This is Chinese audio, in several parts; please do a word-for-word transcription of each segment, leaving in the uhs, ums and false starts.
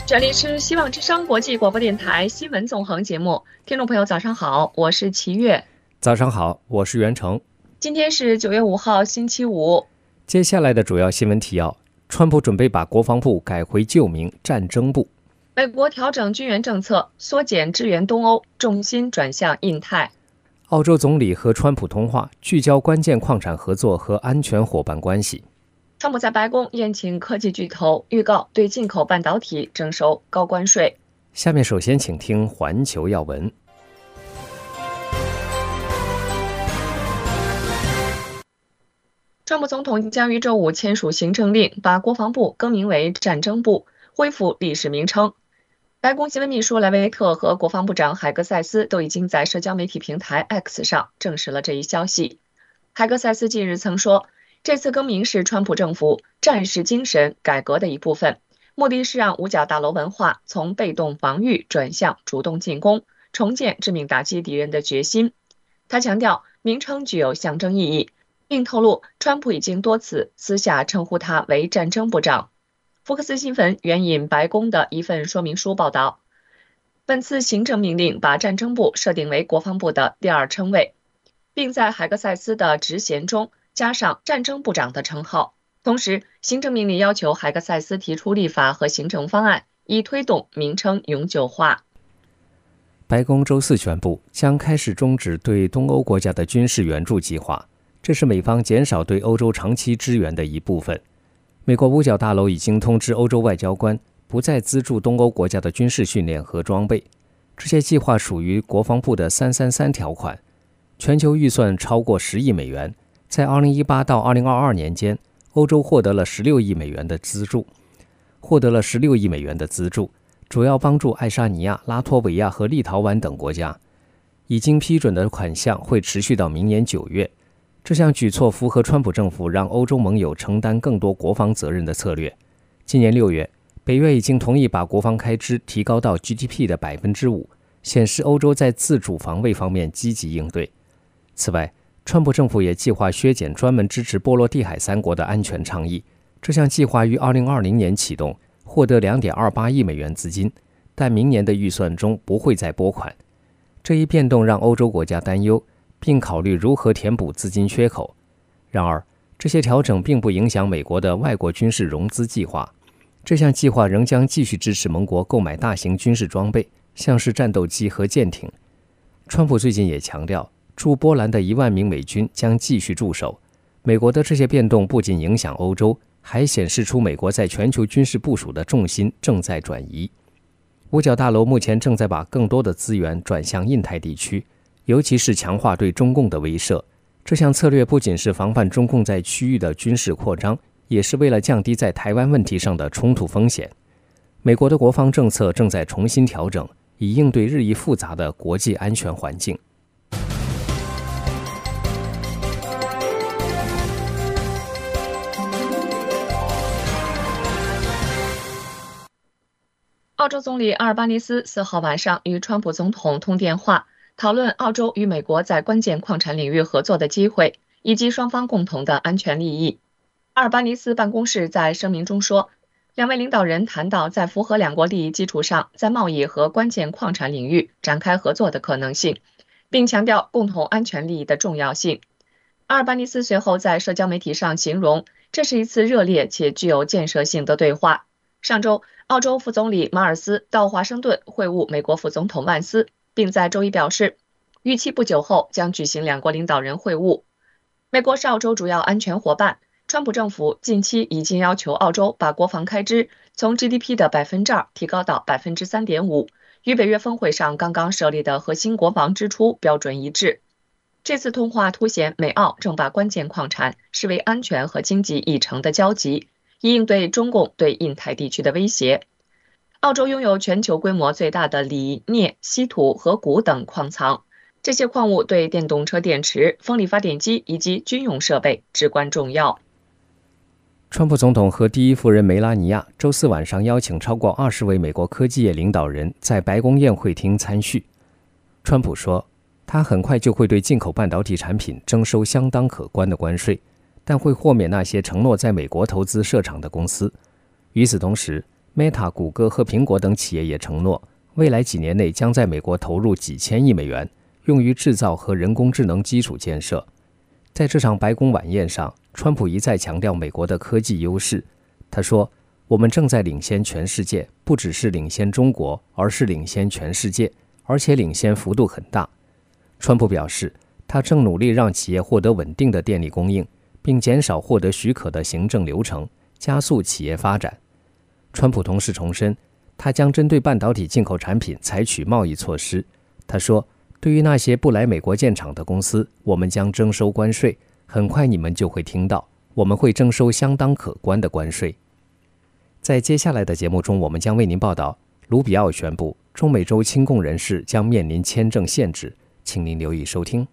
这里是希望之声国际广播电台新闻纵横节目，听众朋友早上好，我是齐月。 早上好，我是袁成。 今天是九月五号星期五。 接下来的主要新闻提要：川普准备把国防部改回旧名战争部； 美国调整军援政策，缩减支援东欧，重心转向印太； 澳洲总理和川普通话，聚焦关键矿产合作和安全伙伴关系； 川普在白宫宴请科技巨头，预告对进口半导体征收高关税。 下面首先请听环球要闻。 川普总统将于周五签署行政令，把国防部更名为战争部，恢复历史名称。白宫新闻秘书莱维特和国防部长海格塞斯都已经在社交媒体平台 X 上证实了这一消息。海格塞斯近日曾说，这次更名是川普政府战士精神改革的一部分，目的是让五角大楼文化从被动防御转向主动进攻，重建致命打击敌人的决心。他强调，名称具有象征意义，并透露川普已经多次私下称呼他为战争部长。福克斯新闻援引白宫的一份说明书报道，本次行政命令把战争部设定为国防部的第二称谓，并在海格塞斯的职衔中加上战争部长的称号。同时，行政命令要求海格塞斯提出立法和行政方案，以推动名称永久化。 白宫周四宣布，将开始终止对东欧国家的军事援助计划，这是美方减少对欧洲长期支援的一部分。美国五角大楼已经通知欧洲外交官，不再资助东欧国家的军事训练和装备。这些计划属于国防部的三三三条款，全球预算超过十亿美元。在二零一八到二零二二年间，欧洲获得了十六亿美元的资助，获得了十六亿美元的资助，主要帮助爱沙尼亚、拉脱维亚和立陶宛等国家。已经批准的款项会持续到明年九月。这项举措符合川普政府让欧洲盟友承担更多国防责任的策略。今年六月，北约已经同意把国防开支提高到 G D P 的 百分之五， 显示欧洲在自主防卫方面积极应对。此外，川普政府也计划削减专门支持波罗的海三国的安全倡议。这项计划于二零二零年启动，获得 两点二八亿美元资金，但明年的预算中不会再拨款。这一变动让欧洲国家担忧，并考虑如何填补资金缺口。然而，这些调整并不影响美国的外国军事融资计划。这项计划仍将继续支持盟国购买大型军事装备，像是战斗机和舰艇。川普最近也强调，驻波兰的一万名美军将继续驻守。美国的这些变动不仅影响欧洲，还显示出美国在全球军事部署的重心正在转移。五角大楼目前正在把更多的资源转向印太地区，尤其是强化对中共的威慑。这项策略不仅是防范中共在区域的军事扩张，也是为了降低在台湾问题上的冲突风险。美国的国防政策正在重新调整，以应对日益复杂的国际安全环境。 澳洲总理阿尔巴尼斯四号晚上与川普总统通电话，讨论澳洲与美国在关键矿产领域合作的机会，以及双方共同的安全利益。阿尔巴尼斯办公室在声明中说，两位领导人谈到在符合两国利益基础上，在贸易和关键矿产领域展开合作的可能性，并强调共同安全利益的重要性。阿尔巴尼斯随后在社交媒体上形容，这是一次热烈且具有建设性的对话。上周，澳洲副总理马尔斯到华盛顿会晤美国副总统万斯，并在周一表示，预期不久后将举行两国领导人会晤。美国是澳洲主要安全伙伴，川普政府近期已经要求澳洲把国防开支从 G D P 的 百分之二 提高到 百分之三点五， 与北约峰会上刚刚设立的核心国防支出标准一致。这次通话凸显美澳正把关键矿产视为安全和经济议程的交集，以应对中共对印太地区的威胁。澳洲拥有全球规模最大的锂、镍、稀土和钴等矿藏，这些矿物对电动车电池、风力发电机以及军用设备至关重要。 川普总统和第一夫人梅拉尼亚周四晚上邀请超过二十位美国科技业领导人在白宫宴会厅参叙。川普说，他很快就会对进口半导体产品征收相当可观的关税，但会豁免那些承诺在美国投资设厂的公司。与此同时， Meta、谷歌和苹果等企业也承诺，未来几年内将在美国投入几千亿美元，用于制造和人工智能基础建设。在这场白宫晚宴上，川普一再强调美国的科技优势。他说，我们正在领先全世界，不只是领先中国，而是领先全世界，而且领先幅度很大。川普表示，他正努力让企业获得稳定的电力供应，并减少获得许可的行政流程，加速企业发展。川普同时重申，他将针对半导体进口产品采取贸易措施。他说，对于那些不来美国建厂的公司，我们将征收关税，很快你们就会听到，我们会征收相当可观的关税。在接下来的节目中，我们将为您报道，卢比奥宣布，中美洲亲共人士将面临签证限制，请您留意收听。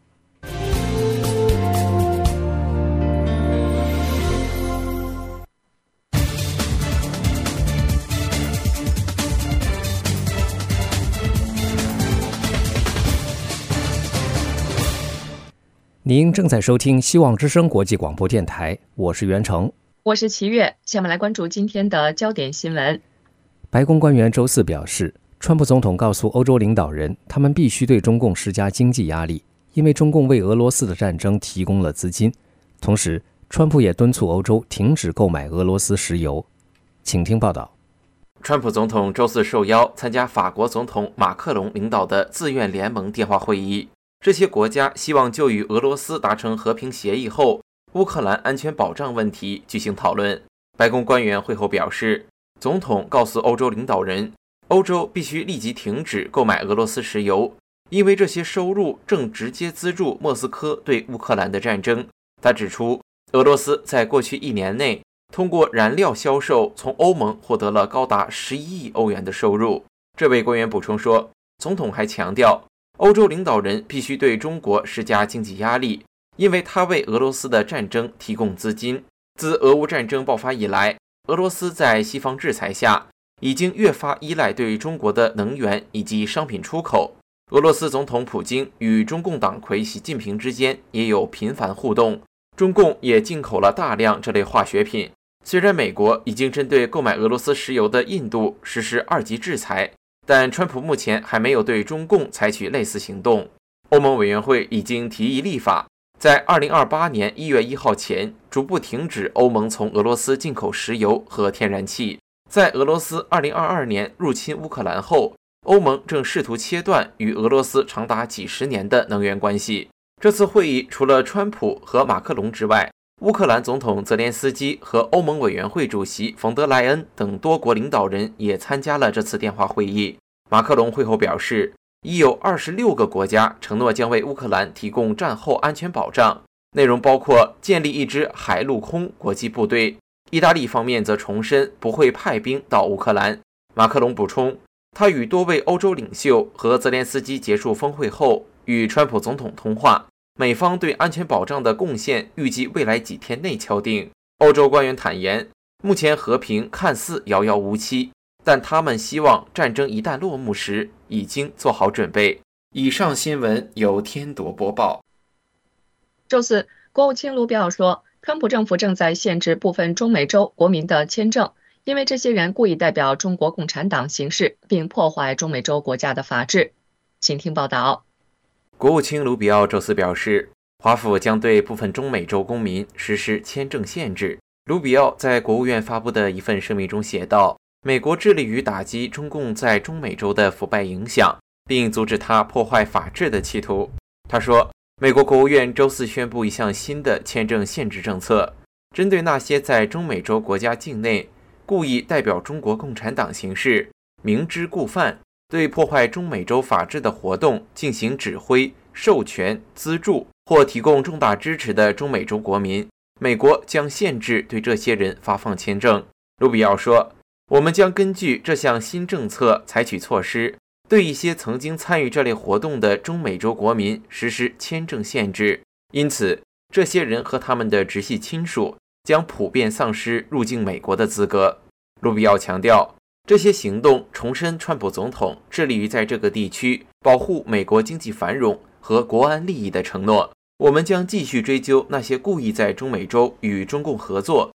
您正在收听希望之声国际广播电台，我是袁成， 我是齐越。下面来关注今天的焦点新闻。 白宫官员周四表示，川普总统告诉欧洲领导人，他们必须对中共施加经济压力，因为中共为俄罗斯的战争提供了资金。同时，川普也敦促欧洲停止购买俄罗斯石油。请听报道。 川普总统周四受邀参加法国总统马克龙领导的自愿联盟电话会议。这些国家希望就与俄罗斯达成和平协议后，乌克兰安全保障问题举行讨论。白宫官员会后表示，总统告诉欧洲领导人，欧洲必须立即停止购买俄罗斯石油，因为这些收入正直接资助莫斯科对乌克兰的战争。他指出，俄罗斯在过去一年内通过燃料销售从欧盟获得了高达十一亿欧元的收入。这位官员补充说，总统还强调，欧洲领导人必须对中国施加经济压力，因为他为俄罗斯的战争提供资金。自俄乌战争爆发以来，俄罗斯在西方制裁下已经越发依赖对中国的能源以及商品出口。俄罗斯总统普京与中共党魁习近平之间也有频繁互动，中共也进口了大量这类化学品。虽然美国已经针对购买俄罗斯石油的印度实施二级制裁，但川普目前还没有对中共采取类似行动。欧盟委员会已经提议立法，在二零二八年一月一号前逐步停止欧盟从俄罗斯进口石油和天然气。在俄罗斯二零二二年入侵乌克兰后，欧盟正试图切断与俄罗斯长达几十年的能源关系。这次会议除了川普和马克龙之外，乌克兰总统泽连斯基和欧盟委员会主席冯德莱恩等多国领导人也参加了这次电话会议。马克龙会后表示，已有二十六个国家承诺将为乌克兰提供战后安全保障，内容包括建立一支海陆空国际部队。意大利方面则重申不会派兵到乌克兰。马克龙补充，他与多位欧洲领袖和泽连斯基结束峰会后与川普总统通话，美方对安全保障的贡献预计未来几天内敲定。欧洲官员坦言，目前和平看似遥遥无期，但他们希望战争一旦落幕时已经做好准备。以上新闻由天铎播报。 周四，国务卿卢比奥说，川普政府正在限制部分中美洲国民的签证，因为这些人故意代表中国共产党行事，并破坏中美洲国家的法治。请听报道。 国务卿卢比奥周四表示，华府将对部分中美洲公民实施签证限制。卢比奥在国务院发布的一份声明中写道，美国致力于打击中共在中美洲的腐败影响，并阻止他破坏法治的企图。他说，美国国务院周四宣布一项新的签证限制政策，针对那些在中美洲国家境内故意代表中国共产党行事，明知故犯，对破坏中美洲法治的活动进行指挥、授权、资助或提供重大支持的中美洲国民，美国将限制对这些人发放签证。卢比奥说，我们将根据这项新政策采取措施，对一些曾经参与这类活动的中美洲国民实施签证限制，因此这些人和他们的直系亲属将普遍丧失入境美国的资格。卢比奥强调，这些行动重申川普总统致力于在这个地区保护美国经济繁荣和国安利益的承诺。我们将继续追究那些故意在中美洲与中共合作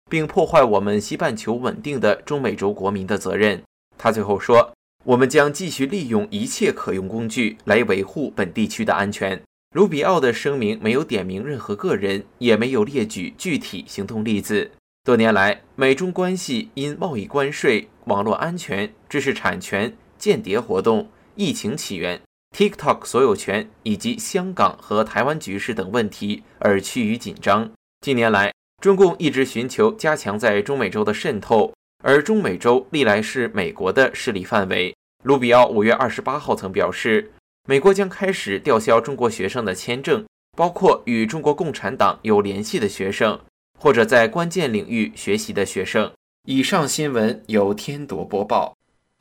并破坏我们西半球稳定的中美洲国民的责任。他最后说，我们将继续利用一切可用工具来维护本地区的安全。卢比奥的声明没有点名任何个人，也没有列举具体行动例子。多年来，美中关系因贸易关税、网络安全、知识产权、间谍活动、疫情起源、TikTok 所有权以及香港和台湾局势等问题而趋于紧张。近年来，中共一直寻求加强在中美洲的渗透，而中美洲历来是美国的势力范围。卢比奥五月二十八号曾表示，美国将开始吊销中国学生的签证，包括与中国共产党有联系的学生，或者在关键领域学习的学生。以上新闻由天铎播报。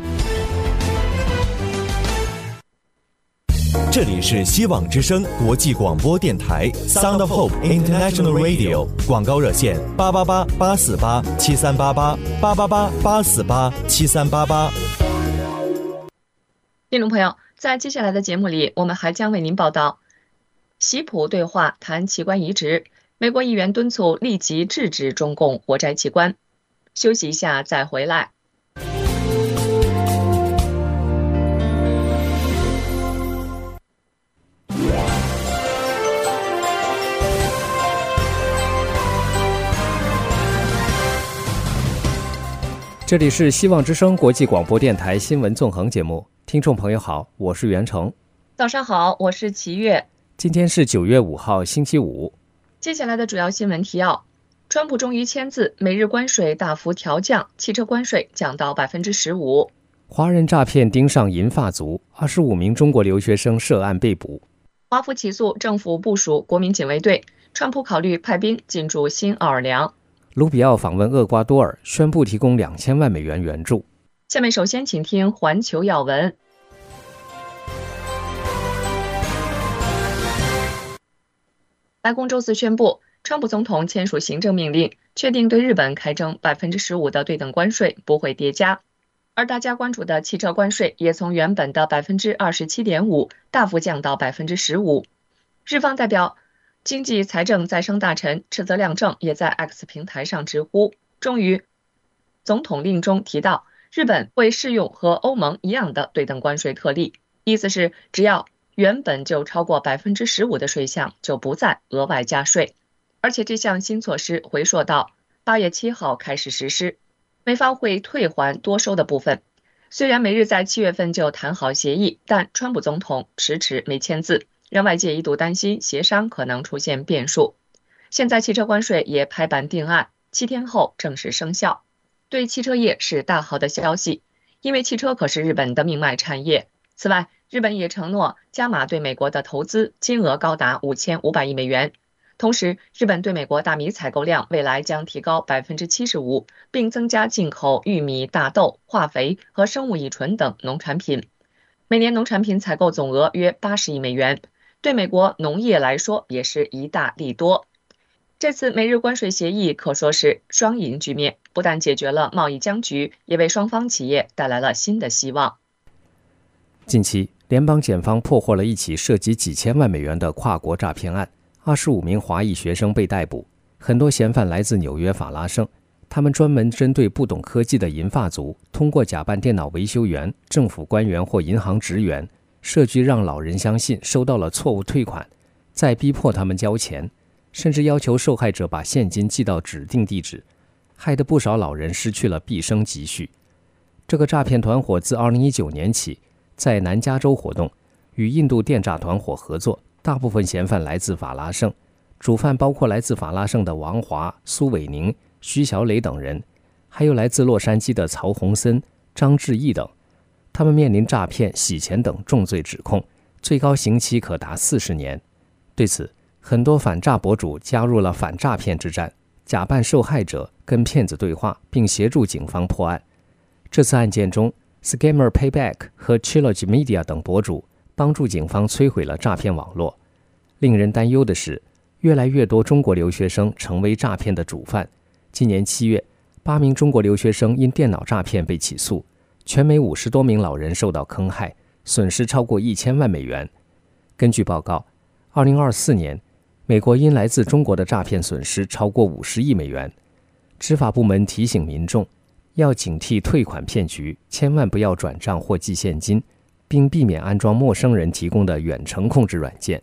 这里是希望之声国际广播电台 Sound of Hope International Radio， 广告热线八八八八四八七三八八八八八八四八七三八八。 听众朋友，在接下来的节目里，我们还将为您报道习普对话谈器官移植，美国议员敦促立即制止中共活摘器官。休息一下再回来。 这里是希望之声国际广播电台新闻纵横节目，听众朋友好，我是袁成。 早上好，我是齐月。 今天是九月五号，星期五。 接下来的主要新闻提要：川普终于签字，美日关税大幅调降，汽车关税降到百分之十五。 华人诈骗盯上银发族，二十五名中国留学生涉案被捕。 华府起诉政府部署国民警卫队，川普考虑派兵进驻新奥尔良。 卢比奥访问厄瓜多尔，宣布提供两千万美元援助。 下面首先请听环球要闻。白宫周四宣布，川普总统签署行政命令，确定对日本开征百分之十五的对等关税，不会叠加。而大家关注的汽车关税也从原本的百分之二十七点五大幅降到百分之十五。日方代表经济财政再生大臣赤泽亮正也在 X 平台上直呼，终于，总统令中提到，日本会适用和欧盟一样的对等关税特例，意思是只要原本就超过百分之十五的税项，就不再额外加税。而且这项新措施回溯到八月七号开始实施，美方会退还多收的部分。虽然美日在七月份就谈好协议，但川普总统迟迟没签字，让外界一度担心协商可能出现变数。现在汽车关税也拍板定案，七天后正式生效，对汽车业是大好的消息，因为汽车可是日本的命脉产业。此外，日本也承诺加码对美国的投资，金额高达五千五百亿美元。同时，日本对美国大米采购量未来将提高 百分之七十五， 并增加进口玉米、大豆、化肥和生物乙醇等农产品。每年农产品采购总额约八十亿美元，对美国农业来说也是一大利多。这次美日关税协议可说是双赢局面，不但解决了贸易僵局，也为双方企业带来了新的希望。 近期，联邦检方破获了一起涉及几千万美元的跨国诈骗案，二十五名华裔学生被逮捕，很多嫌犯来自纽约法拉盛。他们专门针对不懂科技的银发族，通过假扮电脑维修员、政府官员或银行职员，设局让老人相信收到了错误退款，再逼迫他们交钱，甚至要求受害者把现金寄到指定地址，害得不少老人失去了毕生积蓄。这个诈骗团伙自二零一九年起在南加州活动，与印度电诈团伙合作，大部分嫌犯来自法拉盛，主犯包括来自法拉盛的王华、苏伟宁、徐小磊等人，还有来自洛杉矶的曹洪森、张志毅等。他们面临诈骗、洗钱等重罪指控，最高刑期可达四十年。对此，很多反诈博主加入了反诈骗之战，假扮受害者跟骗子对话，并协助警方破案。这次案件中， Scammer Payback 和 Trilogy Media 等博主帮助警方摧毁了诈骗网络。令人担忧的是，越来越多中国留学生成为诈骗的主犯。今年七月，八名中国留学生因电脑诈骗被起诉，全美五十多名老人受到坑害，损失超过一千万美元。根据报告，二零二四年，美国因来自中国的诈骗损失超过五十亿美元。 执法部门提醒民众要警惕退款骗局，千万不要转账或寄现金，并避免安装陌生人提供的远程控制软件。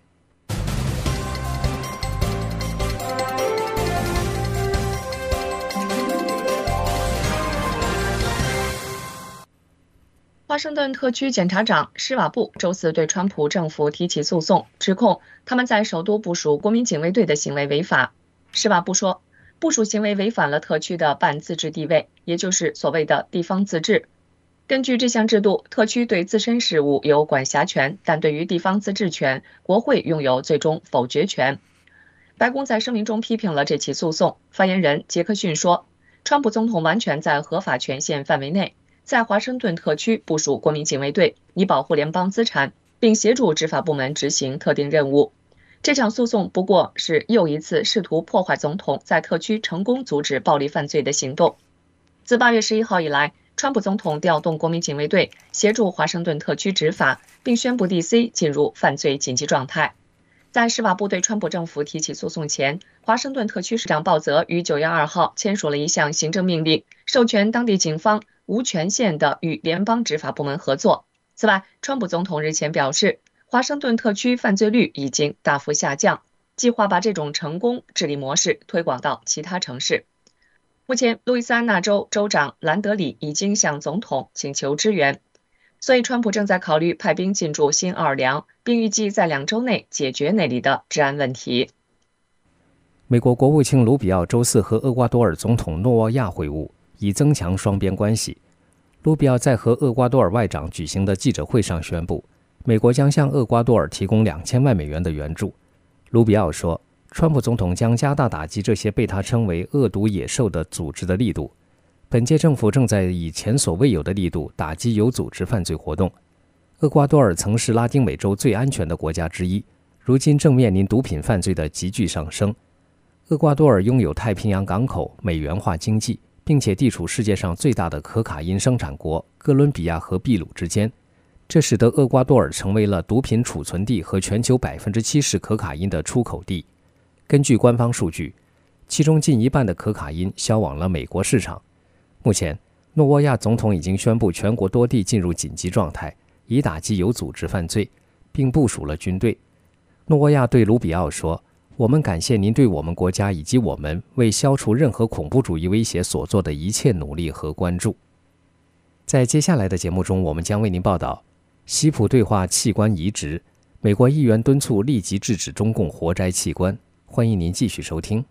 华盛顿特区检察长施瓦布周四对川普政府提起诉讼，指控他们在首都部署国民警卫队的行为违法。施瓦布说，部署行为违反了特区的半自治地位，也就是所谓的地方自治。根据这项制度，特区对自身事务有管辖权，但对于地方自治权，国会拥有最终否决权。白宫在声明中批评了这起诉讼。发言人杰克逊说，川普总统完全在合法权限范围内，在华盛顿特区部署国民警卫队，以保护联邦资产，并协助执法部门执行特定任务。这场诉讼不过是又一次试图破坏总统在特区成功阻止暴力犯罪的行动。自八月十一号以来，川普总统调动国民警卫队协助华盛顿特区执法，并宣布 D C 进入犯罪紧急状态。在施瓦布对川普政府提起诉讼前，华盛顿特区市长鲍泽于九月二号签署了一项行政命令，授权当地警方无权限地与联邦执法部门合作。此外，川普总统日前表示，华盛顿特区犯罪率已经大幅下降，计划把这种成功治理模式推广到其他城市。目前，路易斯安那州州长兰德里已经向总统请求支援，所以川普正在考虑派兵进驻新奥尔良，并预计在两周内解决那里的治安问题。 美国国务卿卢比奥周四和厄瓜多尔总统诺沃亚会晤，以增强双边关系。卢比奥在和厄瓜多尔外长举行的记者会上宣布，美国将向厄瓜多尔提供两千万美元的援助。卢比奥说，川普总统将加大打击这些被他称为恶毒野兽的组织的力度。本届政府正在以前所未有的力度打击有组织犯罪活动。厄瓜多尔曾是拉丁美洲最安全的国家之一，如今正面临毒品犯罪的急剧上升。厄瓜多尔拥有太平洋港口、美元化经济，并且地处世界上最大的可卡因生产国哥伦比亚和秘鲁之间，这使得厄瓜多尔成为了毒品储存地和全球 百分之七十 可卡因的出口地。根据官方数据，其中近一半的可卡因销往了美国市场。目前，诺沃亚总统已经宣布全国多地进入紧急状态，以打击有组织犯罪，并部署了军队。诺沃亚对卢比奥说，我们感谢您对我们国家以及我们为消除任何恐怖主义威胁所做的一切努力和关注。在接下来的节目中，我们将为您报道西普对话器官移植，美国议员敦促立即制止中共活摘器官。欢迎您继续收听。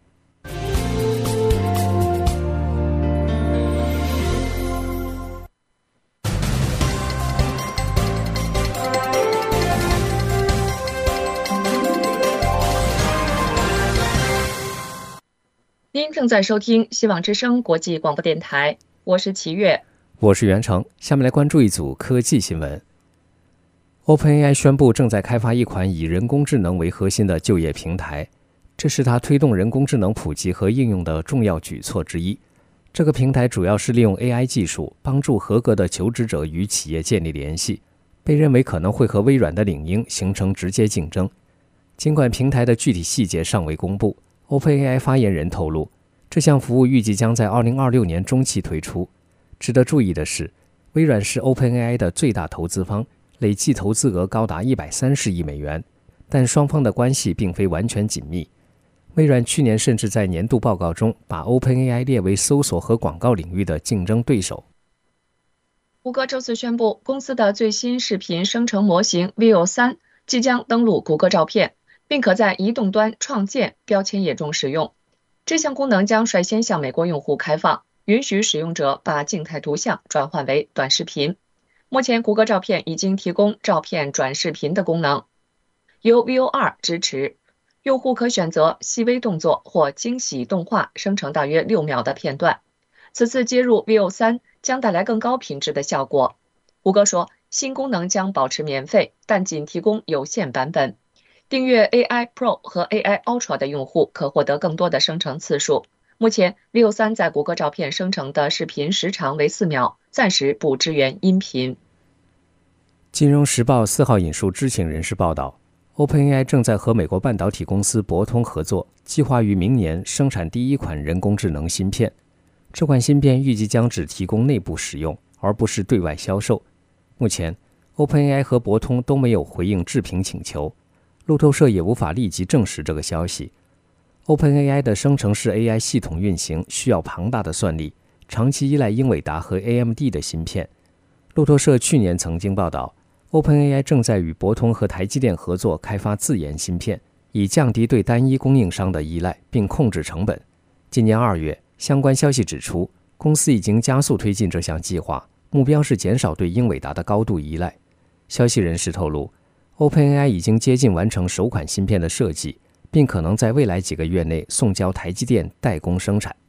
您正在收听希望之声国际广播电台，我是齐月， 我是袁成。下面来关注一组科技新闻。OpenAI 宣布正在开发一款以人工智能为核心的就业平台，这是它推动人工智能普及和应用的重要举措之一。这个平台主要是利用 A I 技术帮助合格的求职者与企业建立联系，被认为可能会和微软的领英形成直接竞争。尽管平台的具体细节尚未公布， OpenAI 发言人透露，这项服务预计将在二零二六年中期推出。值得注意的是，微软是 OpenAI 的最大投资方，累计投资额高达一百三十亿美元，但双方的关系并非完全紧密。微软去年甚至在年度报告中把 OpenAI 列为搜索和广告领域的竞争对手。 谷歌周四宣布，公司的最新视频生成模型 Veo 三即将登陆谷歌照片，并可在移动端创建标签页中使用。这项功能将率先向美国用户开放，允许使用者把静态图像转换为短视频。目前，谷歌照片已经提供照片转视频的功能，由 Veo 二支持。用户可选择细微动作或惊喜动画生成大约六秒的片段。此次接入 Veo 三将带来更高品质的效果。谷歌说，新功能将保持免费，但仅提供有限版本。订阅 A I Pro 和 A I Ultra 的用户可获得更多的生成次数。目前 Veo 三在谷歌照片生成的视频时长为四秒，暂时不支援音频。 金融时报四号引述知情人士报道， OpenAI 正在和美国半导体公司博通合作，计划于明年生产第一款人工智能芯片。 这款芯片预计将只提供内部使用，而不是对外销售。目前 OpenAI 和博通都没有回应置评请求，路透社也无法立即证实这个消息。OpenAI 的生成式 A I 系统运行需要庞大的算力，长期依赖英伟达和 A M D 的芯片。路透社去年曾经报道， OpenAI 正在与博通和台积电合作开发自研芯片，以降低对单一供应商的依赖，并控制成本。今年二月，相关消息指出，公司已经加速推进这项计划，目标是减少对英伟达的高度依赖。消息人士透露， OpenAI 已经接近完成首款芯片的设计，并可能在未来几个月内送交台积电代工生产。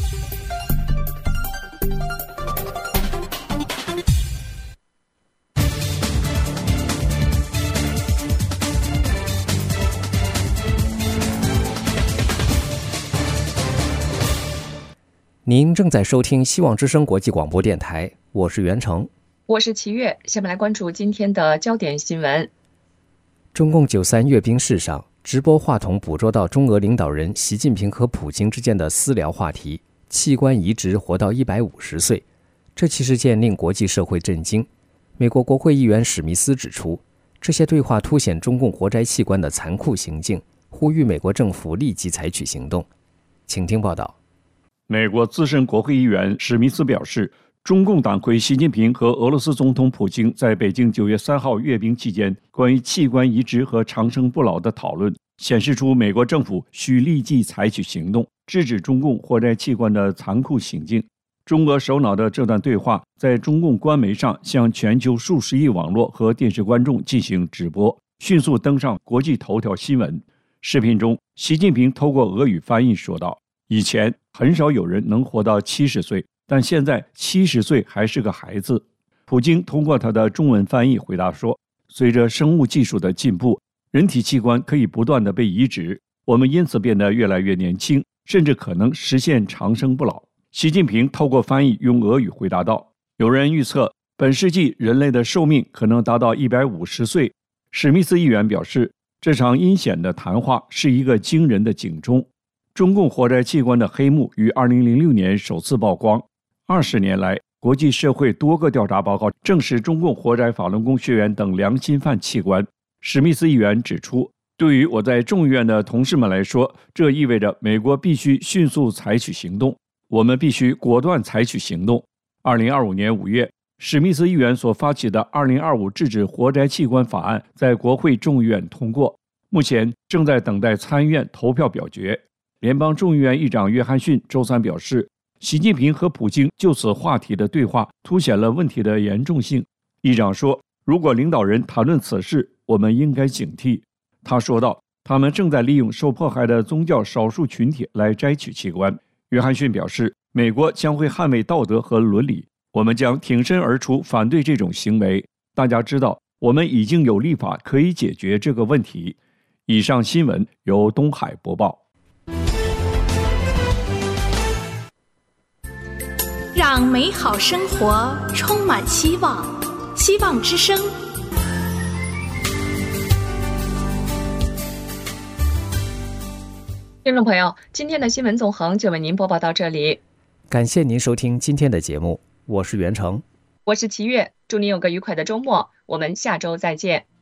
您正在收听希望之声国际广播电台，我是袁成， 我是齐越。下面来关注今天的焦点新闻。 中共九三阅兵式上，直播话筒捕捉到中俄领导人习近平和普京之间的私聊话题，器官移植活到一百五十岁。这起事件令国际社会震惊。美国国会议员史密斯指出，这些对话凸显中共活摘器官的残酷行径，呼吁美国政府立即采取行动。请听报道。 美国资深国会议员史密斯表示，中共党魁习近平和俄罗斯总统普京在北京九月三号阅兵期间关于器官移植和长生不老的讨论，显示出美国政府需立即采取行动，制止中共活摘器官的残酷行径。中俄首脑的这段对话在中共官媒上向全球数十亿网络和电视观众进行直播，迅速登上国际头条新闻。视频中，习近平透过俄语翻译说道，以前很少有人能活到七十岁，但现在七十岁还是个孩子。普京通过他的中文翻译回答说，随着生物技术的进步，人体器官可以不断地被移植，我们因此变得越来越年轻，甚至可能实现长生不老。习近平透过翻译用俄语回答道，有人预测本世纪人类的寿命可能达到一百五十岁。史密斯议员表示，这场阴险的谈话是一个惊人的警钟。中共活摘器官的黑幕于二零零六年首次曝光。二十年来，国际社会多个调查报告证实中共活摘法轮功学员等良心犯器官。史密斯议员指出，对于我在众议院的同事们来说，这意味着美国必须迅速采取行动，我们必须果断采取行动。二零二五年五月，史密斯议员所发起的二零二五制止活摘器官法案在国会众议院通过，目前正在等待参议院投票表决。联邦众议院议长约翰逊周三表示，习近平和普京就此话题的对话凸显了问题的严重性。议长说，如果领导人谈论此事，我们应该警惕。他说道，他们正在利用受迫害的宗教少数群体来摘取器官。约翰逊表示，美国将会捍卫道德和伦理，我们将挺身而出反对这种行为。大家知道，我们已经有立法可以解决这个问题。以上新闻由东海播报。 让美好生活充满希望，希望之声。 听众朋友，今天的新闻纵横就为您播报到这里， 感谢您收听今天的节目，我是袁成， 我是齐越，祝您有个愉快的周末，我们下周再见。